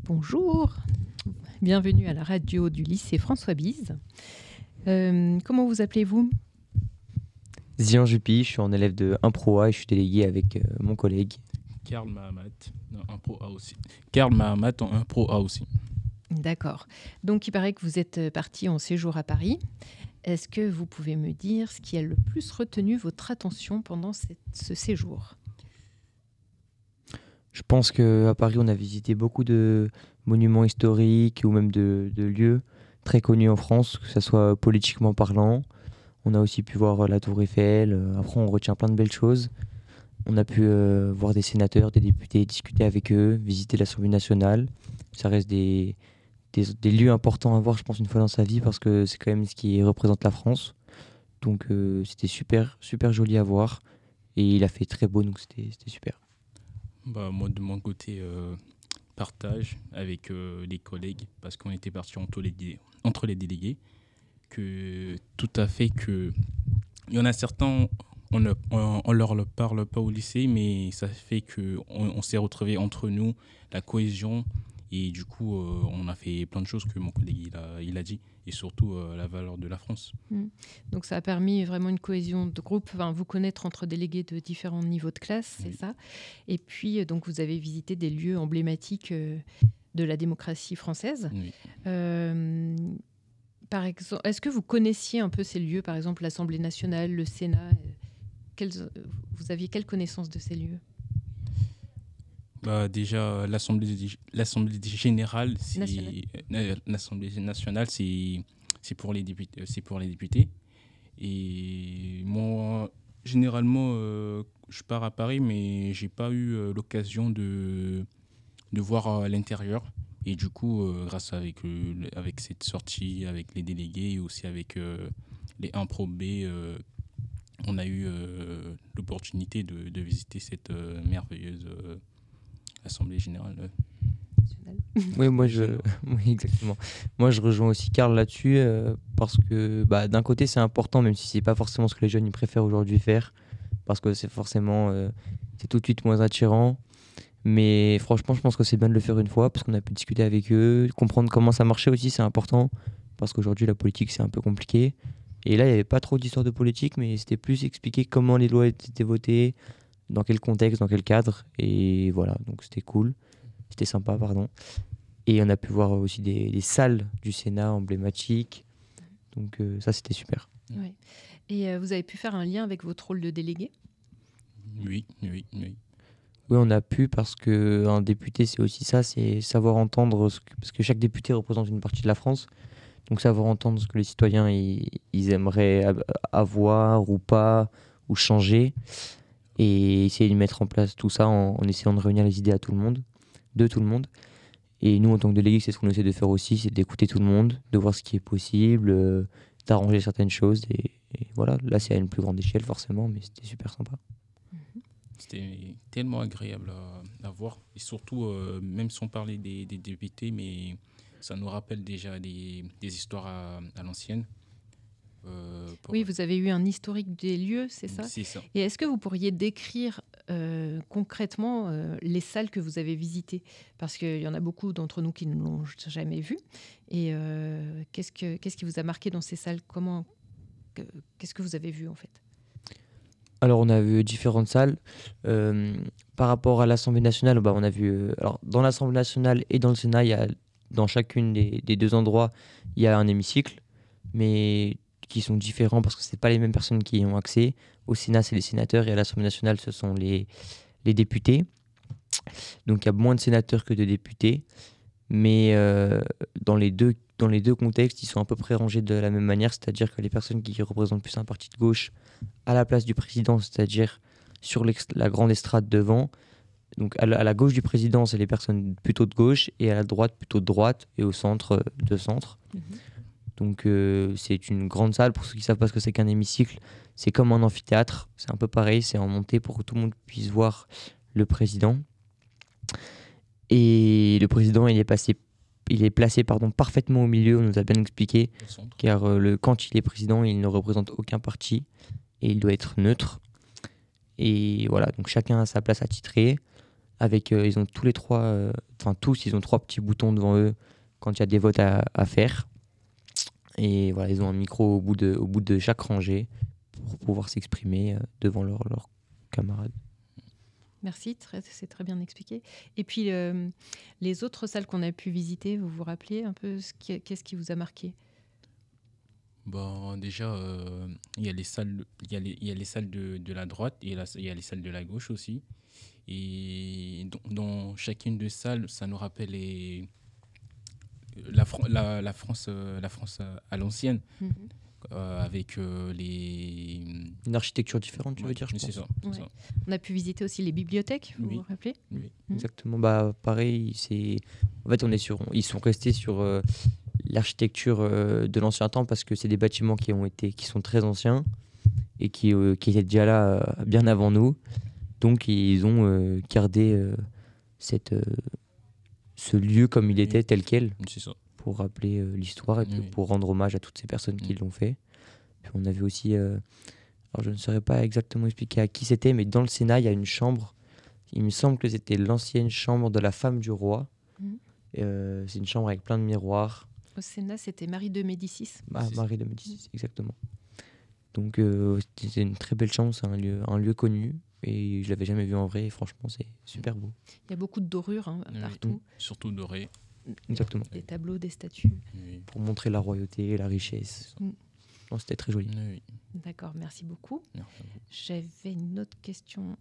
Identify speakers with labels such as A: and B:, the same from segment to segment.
A: Bonjour, bienvenue à la radio du lycée François Bise. Comment vous appelez-vous ?
B: Zian Juppy, je suis en élève de 1 Pro A et je suis délégué avec mon collègue.
C: Karl Mahamat, en 1 Pro A aussi. Karl Mahamat en 1 Pro A aussi.
A: D'accord. Donc il paraît que vous êtes parti en séjour à Paris. Est-ce que vous pouvez me dire ce qui a le plus retenu votre attention pendant ce séjour ?
B: Je pense qu'à Paris, on a visité beaucoup de monuments historiques ou même de lieux très connus en France, que ce soit politiquement parlant. On a aussi pu voir la Tour Eiffel. Après, on retient plein de belles choses. On a pu voir des sénateurs, des députés, discuter avec eux, visiter l'Assemblée nationale. Ça reste des lieux importants à voir, je pense, une fois dans sa vie, parce que c'est quand même ce qui représente la France. Donc, c'était super, super joli à voir. Et il a fait très beau, donc c'était super.
C: Moi, de mon côté, partage avec les collègues, parce qu'on était partis entre les délégués, que tout à fait que il y en a certains, on leur parle pas au lycée, mais ça fait qu'on s'est retrouvés entre nous, la cohésion, et du coup, on a fait plein de choses que mon collègue il a dit, et surtout la valeur de la France.
A: Donc ça a permis vraiment une cohésion de groupe, vous connaître entre délégués de différents niveaux de classe, c'est ça. Et puis donc vous avez visité des lieux emblématiques de la démocratie française.
C: Oui.
A: Par exemple, est-ce que vous connaissiez un peu ces lieux, par exemple l'Assemblée nationale, le Sénat vous aviez quelle connaissance de ces lieux ?
C: Déjà, l'Assemblée générale, l'Assemblée nationale, c'est pour les députés. Et moi, généralement, je pars à Paris, mais j'ai pas eu l'occasion de voir l'intérieur. Et du coup, grâce avec cette sortie, avec les délégués et aussi avec les 1 Pro B, on a eu l'opportunité de visiter cette merveilleuse Assemblée générale
A: nationale.
B: Oui, oui, exactement. Moi, je rejoins aussi Karl là-dessus parce que d'un côté, c'est important, même si c'est pas forcément ce que les jeunes ils préfèrent aujourd'hui faire, parce que c'est forcément c'est tout de suite moins attirant. Mais franchement, je pense que c'est bien de le faire une fois parce qu'on a pu discuter avec eux, comprendre comment ça marchait aussi, c'est important parce qu'aujourd'hui, la politique, c'est un peu compliqué. Et là, il n'y avait pas trop d'histoire de politique, mais c'était plus expliquer comment les lois étaient votées, dans quel contexte, dans quel cadre. Et voilà, donc c'était cool. C'était sympa, pardon. Et on a pu voir aussi des salles du Sénat emblématiques. Donc ça, c'était super.
A: Ouais. Et vous avez pu faire un lien avec votre rôle de délégué ?
C: Oui.
B: Oui, on a pu parce qu'un député, c'est aussi ça, c'est savoir entendre, parce que chaque député représente une partie de la France. Donc savoir entendre ce que les citoyens ils aimeraient avoir ou pas, ou changer. Et essayer de mettre en place tout ça en essayant de réunir les idées de tout le monde. Et nous, en tant que délégués, c'est ce qu'on essaie de faire aussi, c'est d'écouter tout le monde, de voir ce qui est possible, d'arranger certaines choses. Et voilà, là, c'est à une plus grande échelle, forcément, mais c'était super sympa.
C: C'était tellement agréable à voir. Et surtout, même sans parler des députés, mais ça nous rappelle déjà des histoires à l'ancienne.
A: Oui, vous avez eu un historique des lieux, c'est ça ?
C: C'est ça.
A: Et est-ce que vous pourriez décrire concrètement les salles que vous avez visitées ? Parce qu'il y en a beaucoup d'entre nous qui ne l'ont jamais vu. Et qu'est-ce qui vous a marqué dans ces salles ? Qu'est-ce que vous avez vu en fait ?
B: Alors, on a vu différentes salles. Par rapport à l'Assemblée nationale, on a vu... alors, dans l'Assemblée nationale et dans le Sénat, dans chacune des deux endroits, il y a un hémicycle, mais qui sont différents parce que ce n'est pas les mêmes personnes qui y ont accès. Au Sénat, c'est les sénateurs et à l'Assemblée nationale, ce sont les députés. Donc, il y a moins de sénateurs que de députés. Mais dans les deux contextes, ils sont à peu près rangés de la même manière, c'est-à-dire que les personnes qui représentent plus un parti de gauche à la place du président, c'est-à-dire sur la grande estrade devant. Donc à la gauche du président, c'est les personnes plutôt de gauche, et à la droite, plutôt de droite, et au centre, de centre. Donc c'est une grande salle. Pour ceux qui ne savent pas ce que c'est qu'un hémicycle, c'est comme un amphithéâtre. C'est un peu pareil, c'est en montée pour que tout le monde puisse voir le président. Et le président, il est placé parfaitement au milieu, on nous a bien expliqué, car quand il est président, il ne représente aucun parti et il doit être neutre. Et voilà, donc chacun a sa place attitrée, avec ils ont tous les trois, tous, ils ont 3 petits boutons devant eux quand il y a des votes à faire. Et voilà, ils ont un micro au bout de chaque rangée pour pouvoir s'exprimer devant leurs camarades.
A: Merci, c'est très bien expliqué. Et puis, les autres salles qu'on a pu visiter, vous vous rappelez un peu qu'est-ce qui vous a marqué?
C: Bon, déjà, il y a les salles, il y a les salles de la droite et il y a les salles de la gauche aussi. Et dans chacune des salles, ça nous rappelle la France, à l'ancienne, avec
B: Une architecture différente, tu veux dire, je
C: c'est
B: pense.
C: ça, c'est
A: Ouais.
C: ça.
A: On a pu visiter aussi les bibliothèques, vous
C: Oui.
A: vous rappelez?
C: Oui.
B: Exactement. Bah, pareil, en fait, ils sont restés sur l'architecture de l'ancien temps parce que c'est des bâtiments qui sont très anciens et qui étaient déjà là bien avant nous. Donc, ils ont gardé ce lieu comme il était, tel quel,
C: C'est ça.
B: pour rappeler l'histoire et puis
C: Oui.
B: pour rendre hommage à toutes ces personnes qui l'ont fait. Puis on avait aussi, alors je ne saurais pas exactement expliquer à qui c'était, mais dans le Sénat, il y a une chambre. Il me semble que c'était l'ancienne chambre de la femme du roi. C'est une chambre avec plein de miroirs.
A: Au Sénat, c'était Marie de Médicis.
B: Marie de Médicis, exactement. Donc c'était une très belle chambre, c'est un lieu connu. Et je l'avais jamais vu en vrai, et franchement, c'est super beau.
A: Il y a beaucoup de dorures partout.
C: Surtout doré.
B: Exactement.
A: Des tableaux, des statues.
C: Oui.
B: Pour montrer la royauté et la richesse. Non, c'était très joli.
C: Oui.
A: D'accord, merci beaucoup.
C: Merci à vous.
A: J'avais une autre question.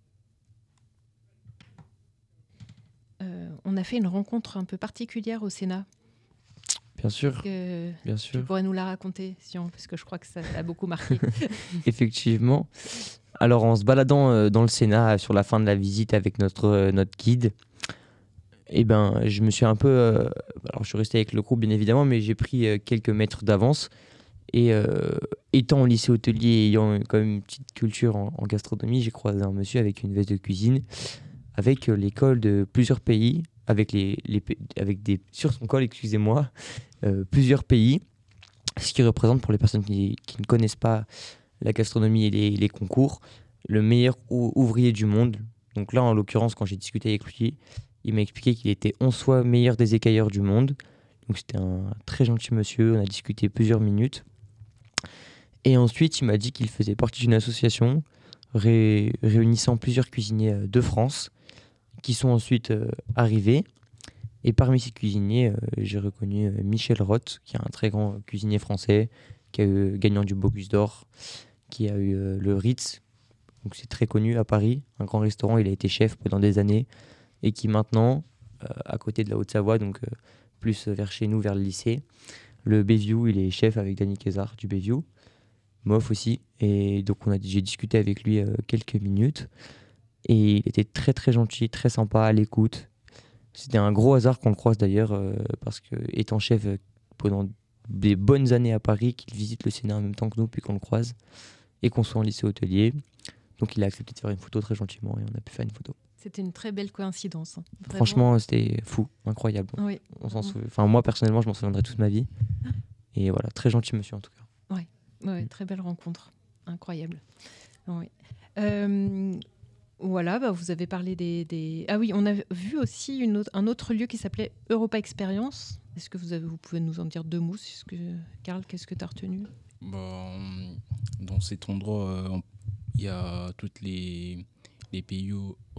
A: On a fait une rencontre un peu particulière au Sénat.
B: Bien sûr, bien
A: Tu
B: sûr.
A: pourrais nous la raconter, Sion, parce que je crois que ça t'a beaucoup marqué.
B: Effectivement. Alors, en se baladant dans le Sénat sur la fin de la visite avec notre guide, je me suis un peu... alors, je suis resté avec le groupe, bien évidemment, mais j'ai pris quelques mètres d'avance. Et étant au lycée hôtelier et ayant quand même une petite culture en gastronomie, j'ai croisé un monsieur avec une veste de cuisine, avec l'école de plusieurs pays, sur son col, excusez-moi, plusieurs pays, ce qui représente pour les personnes qui ne connaissent pas la gastronomie et les concours, le meilleur ouvrier du monde. Donc là, en l'occurrence, quand j'ai discuté avec lui, il m'a expliqué qu'il était 11 fois meilleur des écailleurs du monde. Donc c'était un très gentil monsieur, on a discuté plusieurs minutes. Et ensuite, il m'a dit qu'il faisait partie d'une association réunissant plusieurs cuisiniers de France qui sont ensuite arrivés. Et parmi ces cuisiniers, j'ai reconnu Michel Roth, qui est un très grand cuisinier français, qui a eu gagnant du Bocuse d'Or, qui a eu le Ritz. Donc c'est très connu à Paris, un grand restaurant. Il a été chef pendant des années et qui maintenant, à côté de la Haute-Savoie, donc plus vers chez nous, vers le lycée, le Béviou, il est chef avec Dany Kézard du Béviou. Mof aussi. Et donc j'ai discuté avec lui quelques minutes. Et il était très très gentil, très sympa, à l'écoute. C'était un gros hasard qu'on le croise d'ailleurs, parce que étant chef pendant des bonnes années à Paris, qu'il visite le Sénat en même temps que nous, puis qu'on le croise, et qu'on soit en lycée hôtelier. Donc il a accepté de faire une photo très gentiment, et on a pu faire une photo.
A: C'était une très belle coïncidence. Vraiment.
B: Franchement, c'était fou, incroyable.
A: Oui.
B: Moi personnellement, je m'en souviendrai toute ma vie. Et voilà, très gentil monsieur en tout cas.
A: Oui, très belle rencontre. Incroyable. Oui. Voilà, vous avez parlé des... Ah oui, on a vu aussi un autre lieu qui s'appelait Europa Experience. Est-ce que vous pouvez nous en dire 2 mots? Karl, qu'est-ce que tu as retenu?
C: Dans cet endroit, il y a toutes les pays...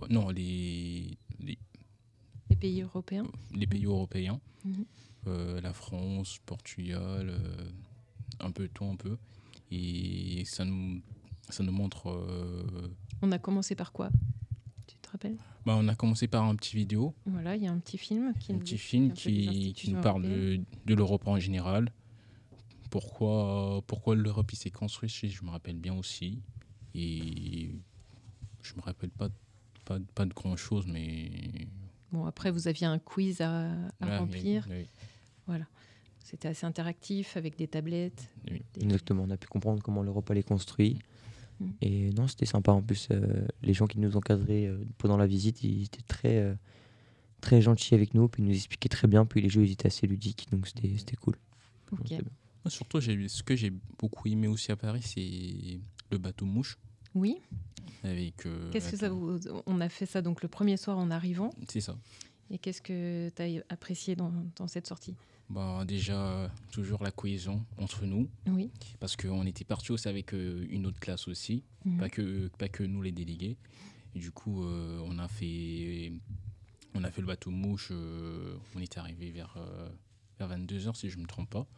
A: Les pays européens.
C: Les pays européens.
A: Mm-hmm.
C: La France, Portugal, un peu tout, un peu. Et ça nous montre...
A: On a commensé par quoi? Tu te rappelles?
C: On a commencé par un petit vidéo.
A: Voilà, il y a un petit film qui
C: nous parle de l'Europe en général. Pourquoi l'Europe s'est construite, je me rappelle bien aussi. Et je me rappelle pas de grand-chose, mais...
A: Bon, après, vous aviez un quiz à remplir.
C: Oui.
A: Voilà. C'était assez interactif, avec des tablettes.
C: Oui.
B: Exactement, on a pu comprendre comment l'Europe allait construire. Et non, c'était sympa. En plus, les gens qui nous encadraient pendant la visite, ils étaient très, très gentils avec nous. Puis ils nous expliquaient très bien. Puis les jeux, ils étaient assez ludiques. Donc c'était cool.
A: Okay.
C: Surtout, ce que j'ai beaucoup aimé aussi à Paris, c'est le bateau mouche.
A: Oui.
C: Avec,
A: Qu'est-ce que ça vous... On a fait ça donc le premier soir en arrivant.
C: C'est ça.
A: Et qu'est-ce que tu as apprécié dans cette sortie?
C: Déjà, toujours la cohésion entre nous.
A: Oui.
C: Parce qu'on était partis aussi avec une autre classe aussi, pas que nous les délégués. Et du coup, on a fait le bateau mouche, on était arrivé vers 22h si je ne me trompe pas.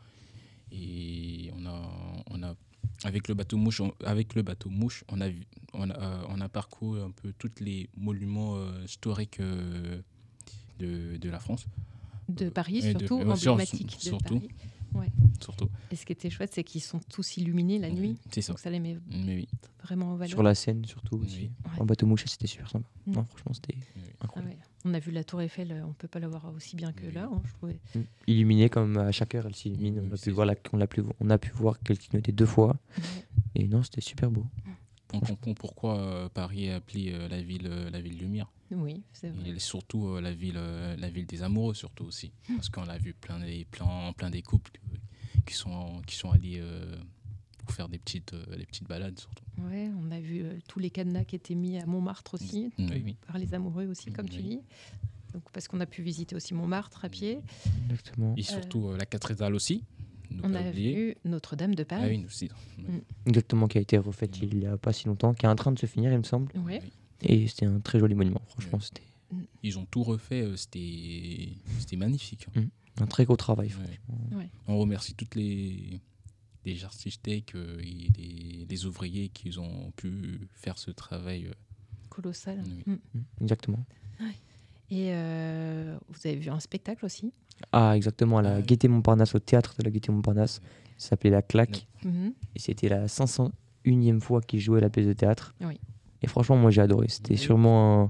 C: Et on a avec le bateau mouche, on a parcouru un peu tous les monuments historiques de la France.
A: De Paris, surtout, emblématiques de Paris. Ouais.
C: Surtout.
A: Et ce qui était chouette, c'est qu'ils sont tous illuminés la nuit.
C: C'est ça.
A: Donc ça les met vraiment en valeur.
B: Sur la Seine, surtout aussi.
C: Oui.
B: En bateau mouche, c'était super sympa. Non, franchement, c'était incroyable.
A: Ah ouais. On a vu la Tour Eiffel, on ne peut pas la voir aussi bien que là, je trouvais.
B: Illuminée comme à chaque heure, elle s'illumine. On a pu voir qu'elle clignotait 2 fois. Et non, c'était super beau.
C: On comprend pourquoi Paris est appelée la ville lumière.
A: Oui, c'est vrai.
C: Et surtout la ville des amoureux, surtout aussi. Parce qu'on a vu plein des couples qui sont allés pour faire des petites balades, surtout.
A: Ouais, on a vu tous les cadenas qui étaient mis à Montmartre aussi, par les amoureux aussi, comme tu dis. Donc, parce qu'on a pu visiter aussi Montmartre à pied.
B: Exactement.
C: Et surtout la cathédrale aussi.
A: On a vu Notre-Dame de Paris.
C: Ah oui, aussi.
B: Exactement, qui a été refaite il n'y a pas si longtemps, qui est en train de se finir, il me semble.
A: Ouais.
B: Et c'était un très joli monument, franchement. C'était...
C: Ils ont tout refait, c'était magnifique.
B: Un très gros travail, franchement.
A: Ouais.
C: On remercie toutes les architectes et les ouvriers qui ont pu faire ce travail.
A: Colossal.
B: Exactement.
A: Ouais. Et vous avez vu un spectacle aussi?
B: Ah, exactement, à la Gaîté Montparnasse, au théâtre de la Gaîté Montparnasse. Ça s'appelait La Claque. Et c'était la 501e fois qu'ils jouaient la pièce de théâtre.
A: Oui.
B: Et franchement, moi, j'ai adoré. C'était sûrement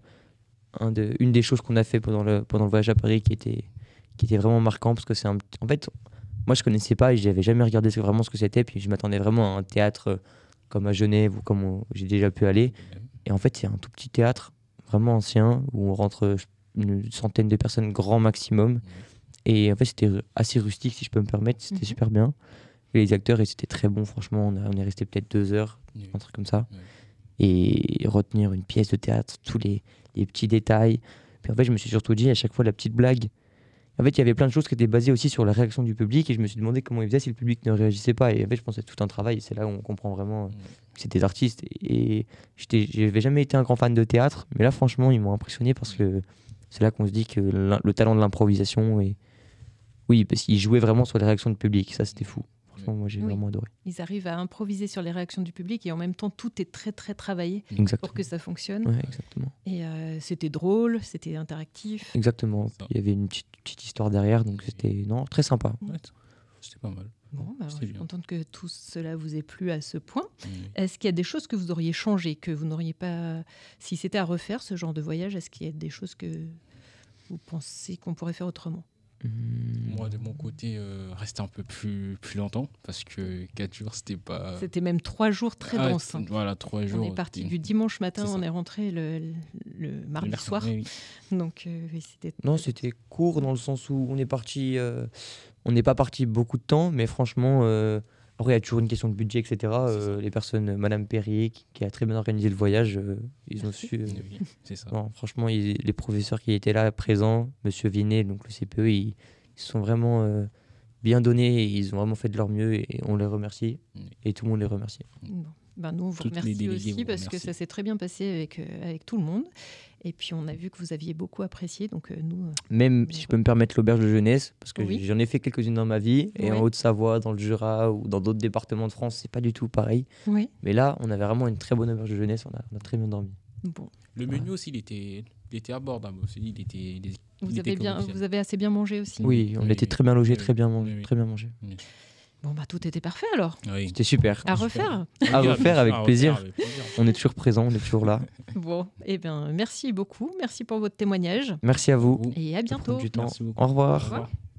B: une des choses qu'on a fait pendant le voyage à Paris qui était vraiment marquant. Parce que en fait, moi, je connaissais pas et j'avais jamais regardé vraiment ce que c'était. Puis je m'attendais vraiment à un théâtre comme à Genève ou comme j'ai déjà pu aller. Et en fait, c'est un tout petit théâtre, vraiment ancien, où on rentre une centaine de personnes, grand maximum. Et en fait, c'était assez rustique, si je peux me permettre. C'était super bien. Et les acteurs, ils étaient très bons, franchement. On est resté peut-être 2 heures, un truc comme ça. Et retenir une pièce de théâtre, tous les petits détails. Puis en fait, je me suis surtout dit, à chaque fois, la petite blague. En fait, il y avait plein de choses qui étaient basées aussi sur la réaction du public. Et je me suis demandé comment ils faisaient si le public ne réagissait pas. Et en fait, je pensais tout un travail. Et c'est là où on comprend vraiment que c'était des artistes. Et je n'avais jamais été un grand fan de théâtre. Mais là, franchement, ils m'ont impressionné parce que c'est là qu'on se dit que le talent de l'improvisation est... Oui, parce qu'ils jouaient vraiment sur les réactions du public. Ça, c'était fou. Franchement, moi, j'ai vraiment adoré.
A: Ils arrivent à improviser sur les réactions du public et en même temps, tout est très, très travaillé pour que ça fonctionne.
B: Ouais, exactement.
A: Et c'était drôle, c'était interactif.
B: Exactement. Il y avait une petite histoire derrière, donc c'était très sympa.
C: Ouais, c'était pas mal.
A: Bon, je suis contente que tout cela vous ait plu à ce point. Est-ce qu'il y a des choses que vous auriez changées, que vous n'auriez pas... Si c'était à refaire, ce genre de voyage, est-ce qu'il y a des choses que vous pensez qu'on pourrait faire autrement ?
C: Moi, de mon côté, rester un peu plus longtemps, parce que 4 jours, c'était pas...
A: C'était même 3 jours très denses.
C: Voilà, 3 jours.
A: On est parti du dimanche matin, on est rentré le mardi soir.
C: Oui.
A: Donc, c'était...
B: Non, c'était court dans le sens où on est parti... on n'est pas parti beaucoup de temps, mais franchement... Après, il y a toujours une question de budget, etc. Les personnes, Madame Perrier, qui a très bien organisé le voyage, ils ont su...
C: Oui, c'est ça.
B: Non, franchement, les professeurs qui étaient là, présents, Monsieur Vinet, donc le CPE, ils se sont vraiment bien donnés, et ils ont vraiment fait de leur mieux, et on les remercie, et tout le monde les remercie.
A: Bon. Nous, on vous remercie aussi, parce que ça s'est très bien passé avec tout le monde. Et puis, on a vu que vous aviez beaucoup apprécié. Donc, nous,
B: même si je peux me permettre l'auberge de jeunesse, parce que j'en ai fait quelques-unes dans ma vie, et en Haute-Savoie, dans le Jura ou dans d'autres départements de France, c'est pas du tout pareil.
A: Oui.
B: Mais là, on avait vraiment une très bonne auberge de jeunesse, on a très bien dormi.
A: Bon.
C: Le menu aussi, il était abordable aussi.
A: Vous avez assez bien mangé aussi.
B: Oui, on était très bien logés, très bien mangé.
C: Oui.
A: Bon, tout était parfait alors.
C: Oui.
B: C'était super.
A: À refaire.
B: À refaire avec plaisir. On est toujours présents, on est toujours là.
A: Bon, merci beaucoup. Merci pour votre témoignage.
B: Merci à vous.
A: Et à bientôt.
B: Au revoir.
A: Au revoir.